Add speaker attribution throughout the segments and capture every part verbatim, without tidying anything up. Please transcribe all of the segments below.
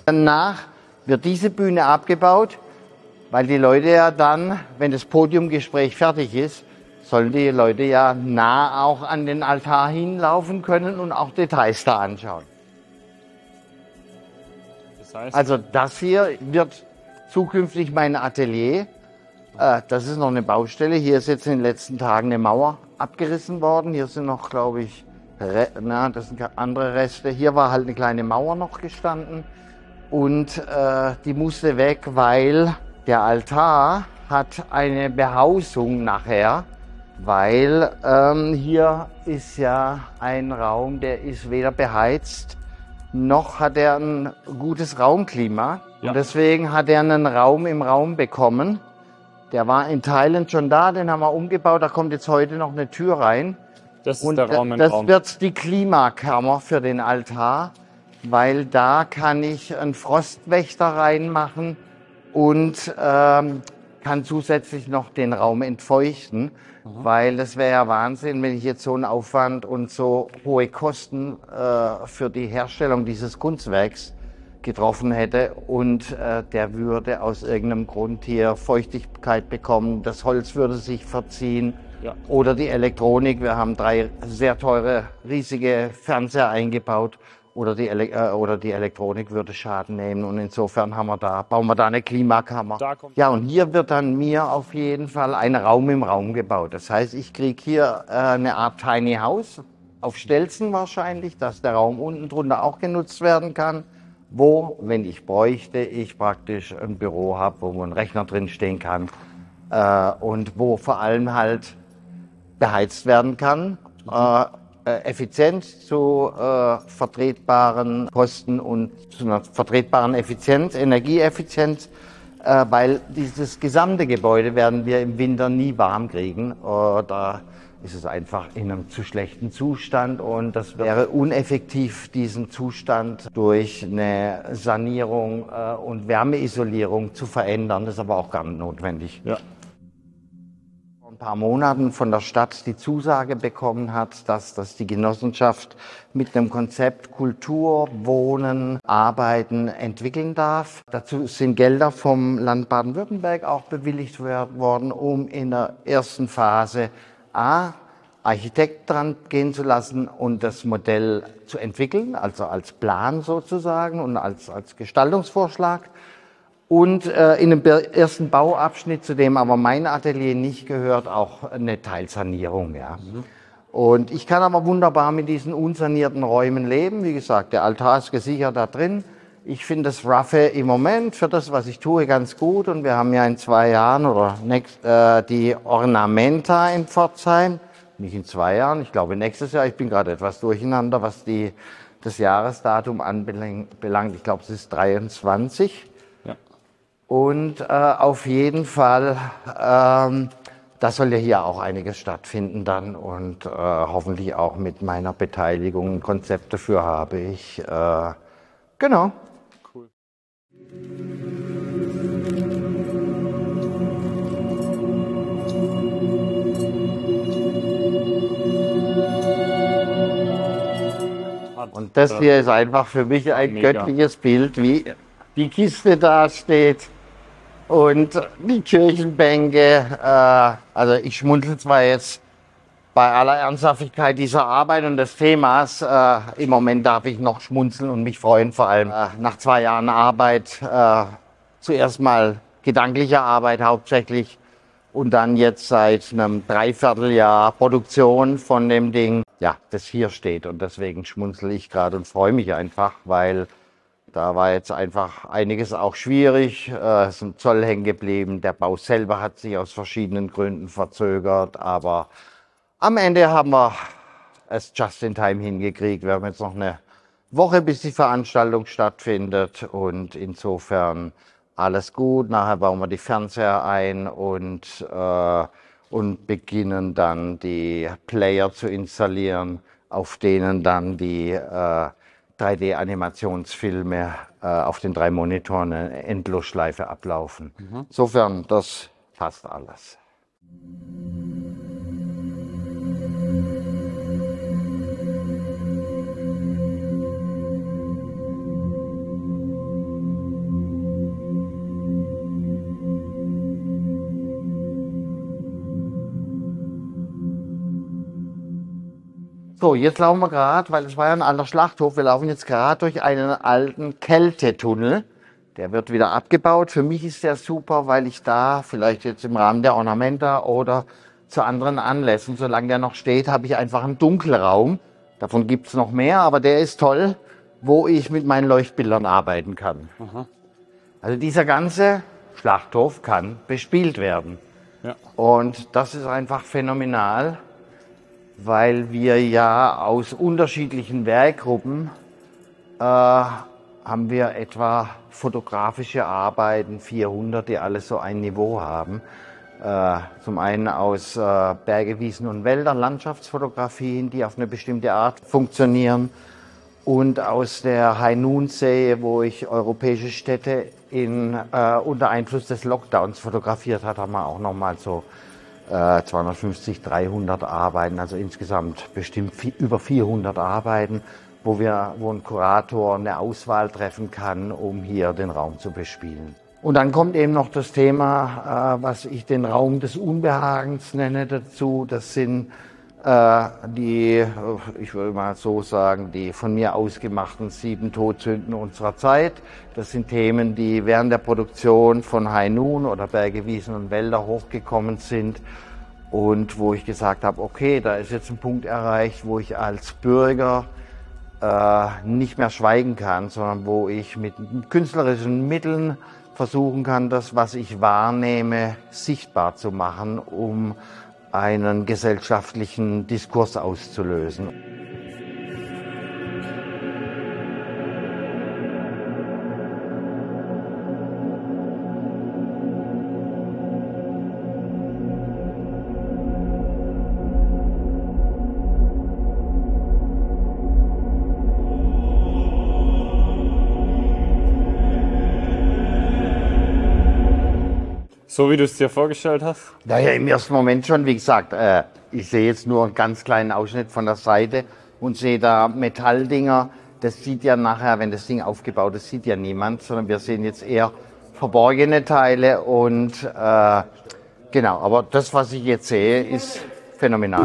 Speaker 1: Danach wird diese Bühne abgebaut, weil die Leute ja dann, wenn das Podiumgespräch fertig ist, sollen die Leute ja nah auch an den Altar hinlaufen können und auch Details da anschauen.
Speaker 2: Das heißt,
Speaker 1: also das hier wird zukünftig mein Atelier. Äh, das ist noch eine Baustelle. Hier ist jetzt in den letzten Tagen eine Mauer abgerissen worden. Hier sind noch, glaube ich, Re na, das sind andere Reste. Hier war halt eine kleine Mauer noch gestanden und äh, die musste weg, weil der Altar hat eine Behausung nachher, weil ähm, hier ist ja ein Raum, der ist weder beheizt, noch hat er ein gutes Raumklima. Ja. Und deswegen hat er einen Raum im Raum bekommen. Der war in Teilen schon da, den haben wir umgebaut, da kommt jetzt heute noch eine Tür rein.
Speaker 2: Das ist
Speaker 1: und
Speaker 2: der Raum im
Speaker 1: das
Speaker 2: Raum.
Speaker 1: wird die Klimakammer für den Altar, weil da kann ich einen Frostwächter reinmachen und ähm, kann zusätzlich noch den Raum entfeuchten, mhm. weil das wäre ja Wahnsinn, wenn ich jetzt so einen Aufwand und so hohe Kosten äh, für die Herstellung dieses Kunstwerks getroffen hätte und äh, der würde aus irgendeinem Grund hier Feuchtigkeit bekommen, das Holz würde sich verziehen. Ja. Oder die Elektronik, wir haben drei sehr teure, riesige Fernseher eingebaut, oder die, Ele äh, oder die Elektronik würde Schaden nehmen und insofern haben wir da, bauen wir da eine Klimakammer. Da ja, und hier wird dann mir auf jeden Fall ein Raum im Raum gebaut. Das heißt, ich kriege hier äh, eine Art Tiny House, auf Stelzen wahrscheinlich, dass der Raum unten drunter auch genutzt werden kann, wo, wenn ich bräuchte, ich praktisch ein Büro habe, wo ein Rechner drin stehen kann äh, und wo vor allem halt beheizt werden kann, äh, äh, effizient zu äh, vertretbaren Kosten und zu einer vertretbaren Effizienz, Energieeffizienz, äh, weil dieses gesamte Gebäude werden wir im Winter nie warm kriegen. Äh, da ist es einfach in einem zu schlechten Zustand und das wäre uneffektiv, diesen Zustand durch eine Sanierung äh, und Wärmeisolierung zu verändern. Das ist aber auch gar nicht notwendig. Ja. Ein paar Monaten von der Stadt die Zusage bekommen hat, dass, dass die Genossenschaft mit einem Konzept Kultur, Wohnen, Arbeiten entwickeln darf. Dazu sind Gelder vom Land Baden-Württemberg auch bewilligt worden, um in der ersten Phase A, Architekt dran gehen zu lassen und das Modell zu entwickeln, also als Plan sozusagen und als, als Gestaltungsvorschlag. Und äh, in dem ersten Bauabschnitt, zu dem aber mein Atelier nicht gehört, auch eine Teilsanierung. Ja. Mhm. Und ich kann aber wunderbar mit diesen unsanierten Räumen leben. Wie gesagt, der Altar ist gesichert da drin. Ich finde das Roughe im Moment für das, was ich tue, ganz gut. Und wir haben ja in zwei Jahren oder next, äh, die Ornamenta in Pforzheim. Nicht in zwei Jahren, ich glaube nächstes Jahr. Ich bin gerade etwas durcheinander, was die, das Jahresdatum anbelangt. Ich glaube, es ist dreiundzwanzig. Und äh, auf jeden Fall, ähm, da soll ja hier auch einiges stattfinden dann und äh, hoffentlich auch mit meiner Beteiligung ein Konzept dafür habe ich. Äh, genau. Cool. Und das hier ist einfach für mich ein Mega. göttliches Bild, wie die Kiste da steht. Und die Kirchenbänke, äh, also ich schmunzel zwar jetzt bei aller Ernsthaftigkeit dieser Arbeit und des Themas, äh, im Moment darf ich noch schmunzeln und mich freuen, vor allem äh, nach zwei Jahren Arbeit, äh, zuerst mal gedankliche Arbeit hauptsächlich und dann jetzt seit einem Dreivierteljahr Produktion von dem Ding, ja, das hier steht und deswegen schmunzel ich gerade und freue mich einfach, weil da war jetzt einfach einiges auch schwierig, äh, ist im Zoll hängen geblieben. Der Bau selber hat sich aus verschiedenen Gründen verzögert, aber am Ende haben wir es just in time hingekriegt. Wir haben jetzt noch eine Woche, bis die Veranstaltung stattfindet und insofern alles gut. Nachher bauen wir die Fernseher ein und, äh, und beginnen dann die Player zu installieren, auf denen dann die äh, drei D-Animationsfilme äh, auf den drei Monitoren in Endlosschleife ablaufen. Mhm. Insofern, das passt alles. So, jetzt laufen wir gerade, weil es war ja ein alter Schlachthof, wir laufen jetzt gerade durch einen alten Kältetunnel. Der wird wieder abgebaut. Für mich ist der super, weil ich da vielleicht jetzt im Rahmen der Ornamenta oder zu anderen Anlässen, solange der noch steht, habe ich einfach einen Dunkelraum. Davon gibt es noch mehr, aber der ist toll, wo ich mit meinen Leuchtbildern arbeiten kann.
Speaker 2: Aha.
Speaker 1: Also dieser ganze Schlachthof kann bespielt werden.
Speaker 2: Ja.
Speaker 1: Und das ist einfach phänomenal, weil wir ja aus unterschiedlichen Werkgruppen äh, haben wir etwa fotografische Arbeiten, vierhundert, die alle so ein Niveau haben. Äh, zum einen aus äh, Berge, Wiesen und Wäldern, Landschaftsfotografien, die auf eine bestimmte Art funktionieren. Und aus der High-Noon-Serie, wo ich europäische Städte in, äh, unter Einfluss des Lockdowns fotografiert habe, haben wir auch nochmal so äh, zweihundertfünfzig, dreihundert Arbeiten, also insgesamt bestimmt viel, über vierhundert Arbeiten, wo, wir, wo ein Kurator eine Auswahl treffen kann, um hier den Raum zu bespielen. Und dann kommt eben noch das Thema, äh, was ich den Raum des Unbehagens nenne dazu. Das sind äh, die, ich würde mal so sagen, die von mir ausgemachten sieben Todsünden unserer Zeit. Das sind Themen, die während der Produktion von High Noon oder Berge, Wiesen und Wälder hochgekommen sind. Und wo ich gesagt habe, okay, da ist jetzt ein Punkt erreicht, wo ich als Bürger äh, nicht mehr schweigen kann, sondern wo ich mit künstlerischen Mitteln versuchen kann, das, was ich wahrnehme, sichtbar zu machen, um einen gesellschaftlichen Diskurs auszulösen.
Speaker 2: So wie du es dir vorgestellt hast?
Speaker 1: Naja, im ersten Moment schon, wie gesagt, äh, ich sehe jetzt nur einen ganz kleinen Ausschnitt von der Seite und sehe da Metalldinger. Das sieht ja nachher, wenn das Ding aufgebaut ist, sieht ja niemand, sondern wir sehen jetzt eher verborgene Teile und äh, genau, aber das, was ich jetzt sehe, ist phänomenal.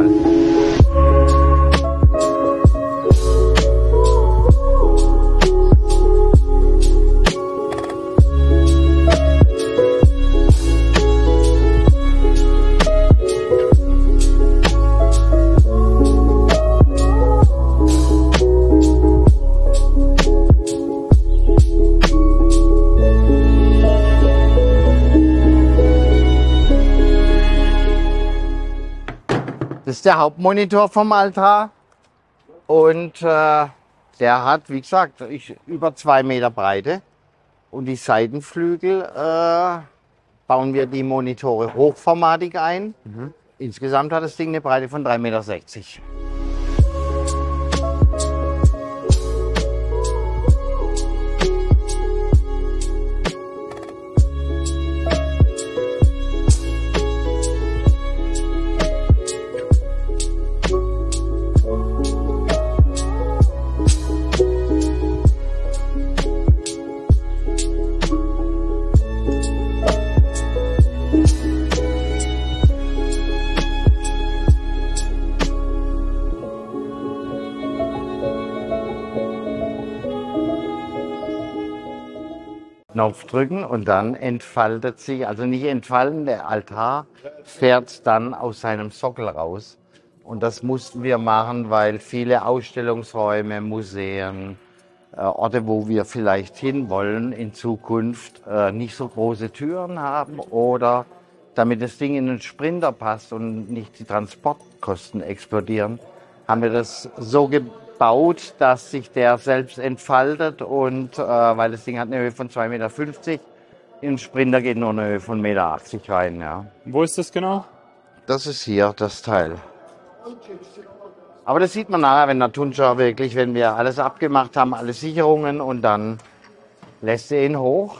Speaker 1: Das ist der Hauptmonitor vom Altar und äh, der hat, wie gesagt, ich, über zwei Meter Breite und die Seitenflügel äh, bauen wir die Monitore hochformatig ein. Mhm. Insgesamt hat das Ding eine Breite von drei Meter sechzig. Knopf drücken und dann entfaltet sich, also nicht entfalten, der Altar fährt dann aus seinem Sockel raus. Und das mussten wir machen, weil viele Ausstellungsräume, Museen, äh, Orte, wo wir vielleicht hinwollen in Zukunft, äh, nicht so große Türen haben oder damit das Ding in den Sprinter passt und nicht die Transportkosten explodieren, haben wir das so gebaut, baut, dass sich der selbst entfaltet und äh, weil das Ding hat eine Höhe von zwei Meter fünfzig, in den Sprinter geht nur eine Höhe von ein Meter achtzig rein. Ja.
Speaker 2: Wo ist das genau?
Speaker 1: Das ist hier, das Teil. Aber das sieht man nachher, wenn der Tuncher wirklich, wenn wir alles abgemacht haben, alle Sicherungen und dann lässt er ihn hoch.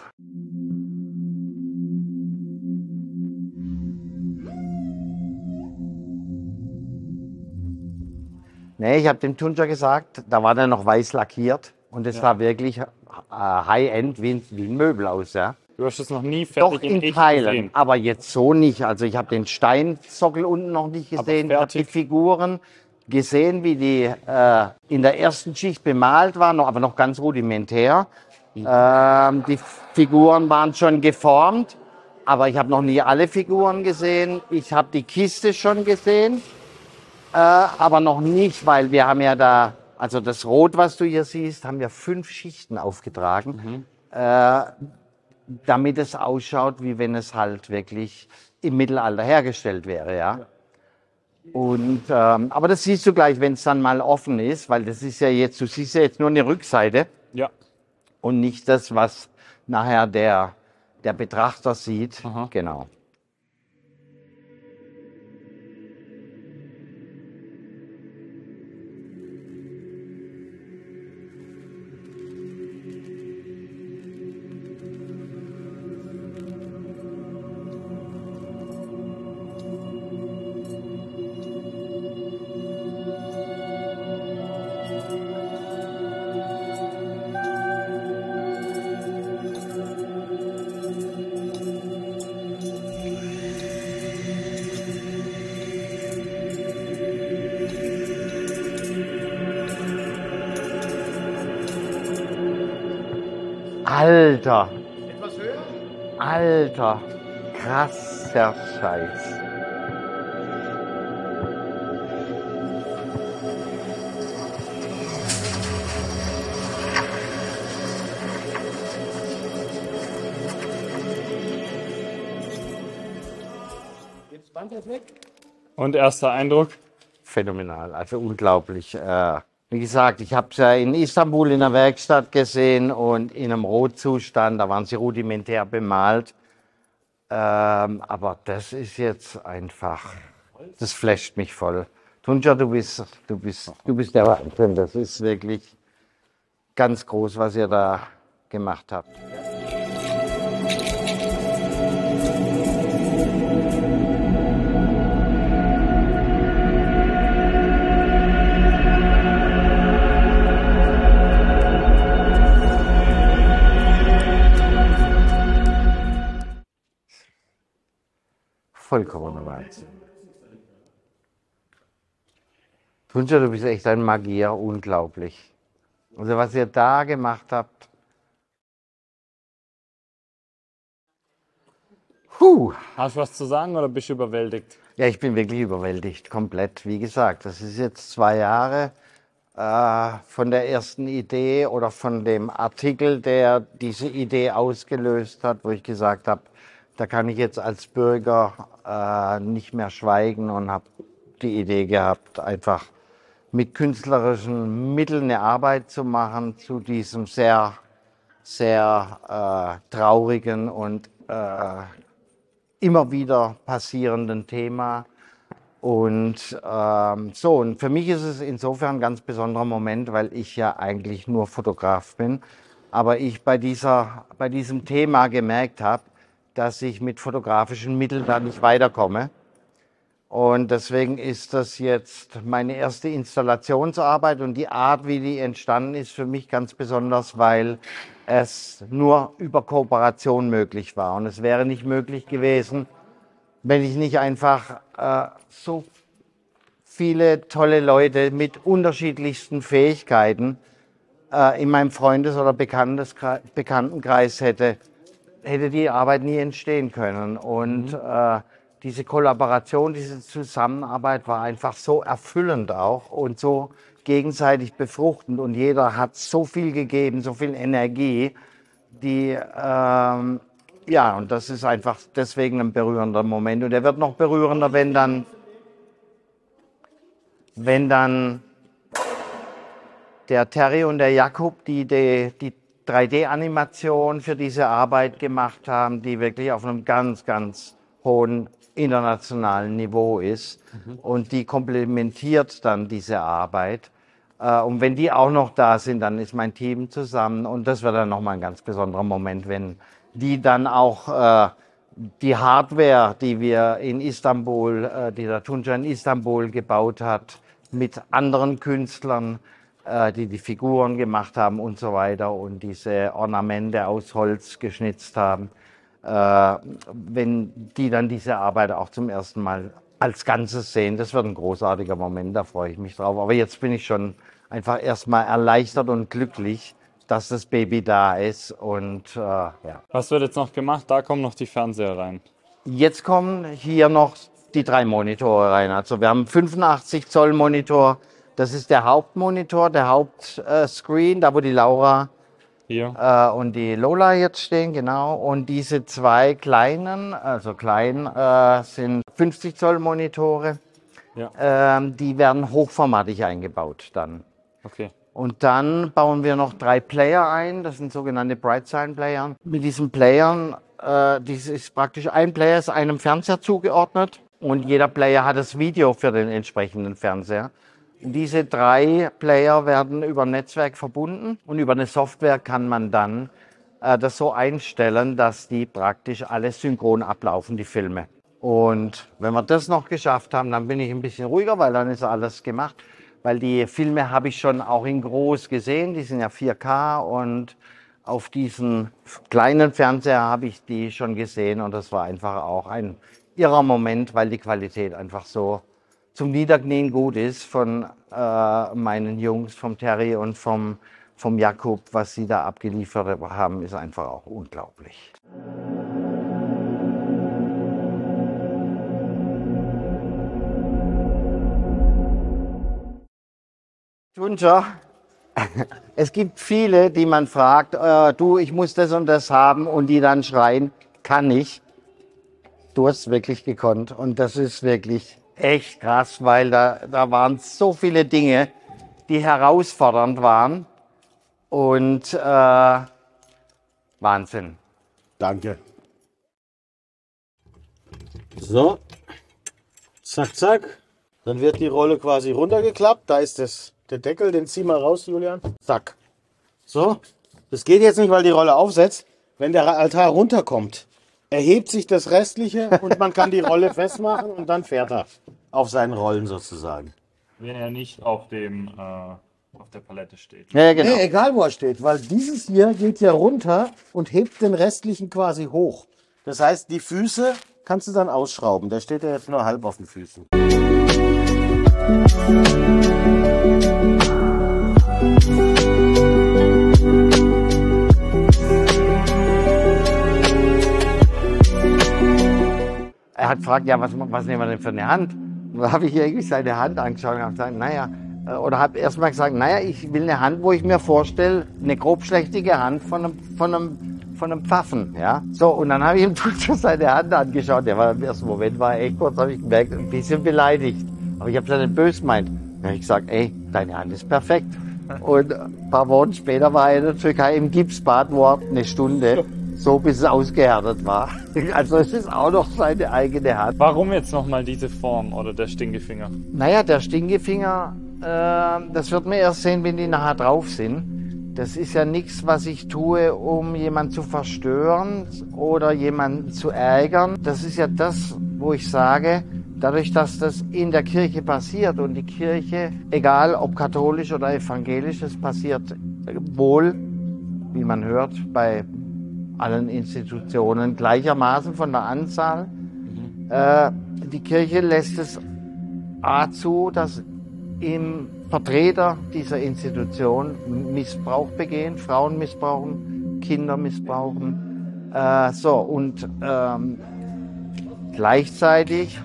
Speaker 1: Nee, ich habe dem Tuncher gesagt, da war der noch weiß lackiert und es ja. sah wirklich äh, High-End wie, wie ein Möbel aus. Ja.
Speaker 2: Du hast es noch nie fertig
Speaker 1: Doch in, in Teilen, gesehen. Aber jetzt so nicht. Also ich habe den Steinsockel unten noch nicht gesehen, ich habe die Figuren, gesehen, wie die äh, in der ersten Schicht bemalt waren, noch, aber noch ganz rudimentär. Ähm, die Figuren waren schon geformt, aber ich habe noch nie alle Figuren gesehen. Ich habe die Kiste schon gesehen, äh, aber noch nicht, weil wir haben ja da, also das Rot, was du hier siehst, haben wir fünf Schichten aufgetragen, äh, damit es ausschaut, wie wenn es halt wirklich im Mittelalter hergestellt wäre, ja. Und, ähm, aber das siehst du gleich, wenn es dann mal offen ist, weil das ist ja jetzt, du siehst ja jetzt nur eine Rückseite
Speaker 2: Ja.
Speaker 1: und nicht das, was nachher der, der Betrachter sieht.
Speaker 2: Aha.
Speaker 1: Genau. Alter,
Speaker 3: Etwas höher?
Speaker 1: alter, krasser Scheiß.
Speaker 3: Jetzt Band ist weg.
Speaker 2: Und erster Eindruck?
Speaker 1: Phänomenal, also unglaublich. Äh, wie gesagt, ich habe es ja in Istanbul in der Werkstatt gesehen und in einem Rotzustand, da waren sie rudimentär bemalt. Ähm, aber das ist jetzt einfach, das flasht mich voll. Tunca, du bist, du bist, du bist der Wahnsinn. Das ist wirklich ganz groß, was ihr da gemacht habt. Vollkommener Wahnsinn. Tunca, du bist echt ein Magier, unglaublich. Also was ihr da gemacht habt. Puh.
Speaker 2: Hast du was zu sagen oder bist du überwältigt?
Speaker 1: Ja, ich bin wirklich überwältigt, komplett. Wie gesagt, das ist jetzt zwei Jahre äh, von der ersten Idee oder von dem Artikel, der diese Idee ausgelöst hat, wo ich gesagt habe, da kann ich jetzt als Bürger äh, nicht mehr schweigen und habe die Idee gehabt, einfach mit künstlerischen Mitteln eine Arbeit zu machen zu diesem sehr, sehr äh, traurigen und äh, immer wieder passierenden Thema. Und ähm, so, und für mich ist es insofern ein ganz besonderer Moment, weil ich ja eigentlich nur Fotograf bin, aber ich bei, dieser, bei diesem Thema gemerkt habe, dass ich mit fotografischen Mitteln da nicht weiterkomme. Und deswegen ist das jetzt meine erste Installationsarbeit und die Art, wie die entstanden ist, für mich ganz besonders, weil es nur über Kooperation möglich war. Und es wäre nicht möglich gewesen, wenn ich nicht einfach äh, so viele tolle Leute mit unterschiedlichsten Fähigkeiten äh, in meinem Freundes- oder Bekanntes- Bekanntenkreis hätte, hätte die Arbeit nie entstehen können. Und mhm. äh, diese Kollaboration, diese Zusammenarbeit war einfach so erfüllend auch und so gegenseitig befruchtend. Und jeder hat so viel gegeben, so viel Energie, die, ähm, ja, und das ist einfach deswegen ein berührender Moment. Und er wird noch berührender, wenn dann, wenn dann der Terry und der Jakub, die die, die drei D-Animation für diese Arbeit gemacht haben, die wirklich auf einem ganz, ganz hohen internationalen Niveau ist. Mhm. Und die komplementiert dann diese Arbeit. Und wenn die auch noch da sind, dann ist mein Team zusammen. Und das wird dann nochmal ein ganz besonderer Moment, wenn die dann auch äh, die Hardware, die wir in Istanbul, äh, die der Tunca in Istanbul gebaut hat, mit anderen Künstlern, äh, die die Figuren gemacht haben und so weiter und diese Ornamente aus Holz geschnitzt haben, äh, wenn die dann diese Arbeit auch zum ersten Mal als Ganzes sehen. Das wird ein großartiger Moment, da freue ich mich drauf. Aber jetzt bin ich schon einfach erstmal erleichtert und glücklich, dass das Baby da ist. Und äh, ja.
Speaker 2: Was wird jetzt noch gemacht? Da kommen noch die Fernseher rein.
Speaker 1: Jetzt kommen hier noch die drei Monitore rein. Also wir haben fünfundachtzig Zoll Monitor. Das ist der Hauptmonitor, der Hauptscreen, da wo die Laura
Speaker 2: Hier.
Speaker 1: äh, und die Lola jetzt stehen, genau. Und diese zwei kleinen, also klein, äh, sind fünfzig Zoll Monitore.
Speaker 2: Ja.
Speaker 1: Ähm, die werden hochformatig eingebaut dann.
Speaker 2: Okay.
Speaker 1: Und dann bauen wir noch drei Player ein, das sind sogenannte Brightsign Player. Mit diesen Playern, äh, dies ist praktisch ein Player ist einem Fernseher zugeordnet und jeder Player hat das Video für den entsprechenden Fernseher. Und diese drei Player werden über ein Netzwerk verbunden und über eine Software kann man dann äh, das so einstellen, dass die praktisch alles synchron ablaufen, die Filme. Und wenn wir das noch geschafft haben, dann bin ich ein bisschen ruhiger, weil dann ist alles gemacht. Weil die Filme habe ich schon auch in groß gesehen, die sind ja vier K und auf diesen kleinen Fernseher habe ich die schon gesehen und das war einfach auch ein irrer Moment, weil die Qualität einfach so zum Niederknien gut ist von äh, meinen Jungs, vom Terry und vom, vom Jakub, was sie da abgeliefert haben, ist einfach auch unglaublich. Tunja, es gibt viele, die man fragt, äh, du, ich muss das und das haben und die dann schreien, kann ich. Du hast wirklich gekonnt und das ist wirklich echt krass, weil da, da waren so viele Dinge, die herausfordernd waren und äh, Wahnsinn.
Speaker 3: Danke. So, zack, zack. Dann wird die Rolle quasi runtergeklappt. Da ist das, der Deckel, den zieh mal raus, Julian. Zack. So, das geht jetzt nicht, weil die Rolle aufsetzt. Wenn der Altar runterkommt, erhebt sich das Restliche und man kann die Rolle festmachen und dann fährt er auf seinen Rollen sozusagen.
Speaker 2: Wenn er nicht auf dem äh, auf der Palette steht.
Speaker 1: Ja, genau.
Speaker 3: Nee, egal wo er steht, weil dieses hier geht ja runter und hebt den restlichen quasi hoch. Das heißt, die Füße kannst du dann ausschrauben. Der steht ja jetzt nur halb auf den Füßen.
Speaker 1: Er hat gefragt, ja, was, was nehmen wir denn für eine Hand? Und da habe ich irgendwie seine Hand angeschaut und habe gesagt, naja, äh, oder habe erst mal gesagt, naja, ich will eine Hand, wo ich mir vorstelle, eine grobschlächtige Hand von einem, von einem, von einem Pfaffen, ja. So, und dann habe ich ihm seine Hand angeschaut. Der war im ersten Moment, war echt kurz, habe ich gemerkt, ein bisschen beleidigt. Aber ich habe es ja nicht böse gemeint. Dann habe ich gesagt, ey, deine Hand ist perfekt. Und ein paar Wochen später war er in der Türkei im Gipsbad, wo er eine Stunde, so bis es ausgehärtet war. Also es ist auch noch seine eigene Hand.
Speaker 2: Warum jetzt nochmal diese Form oder der Stinkefinger?
Speaker 1: Naja, der Stinkefinger, äh, das wird man erst sehen, wenn die nachher drauf sind. Das ist ja nichts, was ich tue, um jemanden zu verstören oder jemanden zu ärgern. Das ist ja das, wo ich sage, dadurch, dass das in der Kirche passiert und die Kirche, egal ob katholisch oder evangelisch, es passiert wohl, wie man hört, bei allen Institutionen gleichermaßen von der Anzahl. Mhm. Äh, die Kirche lässt es A zu, dass im Vertreter dieser Institution Missbrauch begehen, Frauen missbrauchen, Kinder missbrauchen. Äh, so, und ähm, gleichzeitig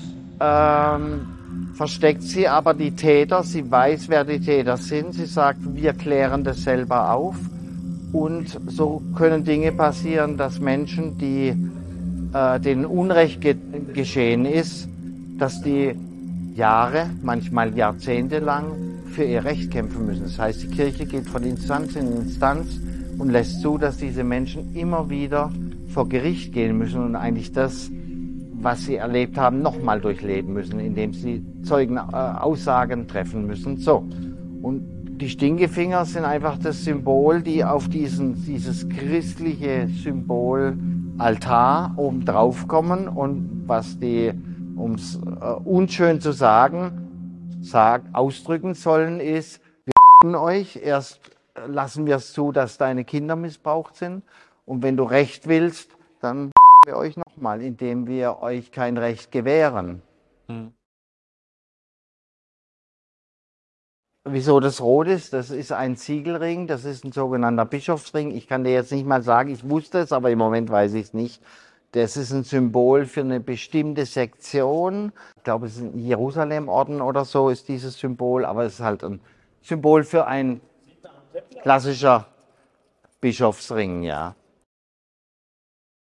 Speaker 1: ähm, versteckt sie aber die Täter, sie weiß, wer die Täter sind, sie sagt, wir klären das selber auf. Und so können Dinge passieren, dass Menschen, die äh, denen Unrecht ge geschehen ist, dass die Jahre, manchmal Jahrzehnte lang für ihr Recht kämpfen müssen. Das heißt, die Kirche geht von Instanz in Instanz und lässt zu, dass diese Menschen immer wieder vor Gericht gehen müssen und eigentlich das, was sie erlebt haben, nochmal durchleben müssen, indem sie Zeugenaussagen äh, treffen müssen. So. Und die Stinkefinger sind einfach das Symbol, die auf diesen, dieses christliche Symbol Altar oben drauf kommen und was die, um es äh, unschön zu sagen, sag, ausdrücken sollen, ist, wir f***en euch, erst lassen wir es zu, dass deine Kinder missbraucht sind und wenn du Recht willst, dann f***en wir euch nochmal, indem wir euch kein Recht gewähren.
Speaker 2: Hm.
Speaker 1: Wieso das rot ist, das ist ein Siegelring, das ist ein sogenannter Bischofsring. Ich kann dir jetzt nicht mal sagen, ich wusste es, aber im Moment weiß ich es nicht. Das ist ein Symbol für eine bestimmte Sektion. Ich glaube, es ist ein Jerusalem-Orden oder so ist dieses Symbol, aber es ist halt ein Symbol für ein klassischer Bischofsring, ja.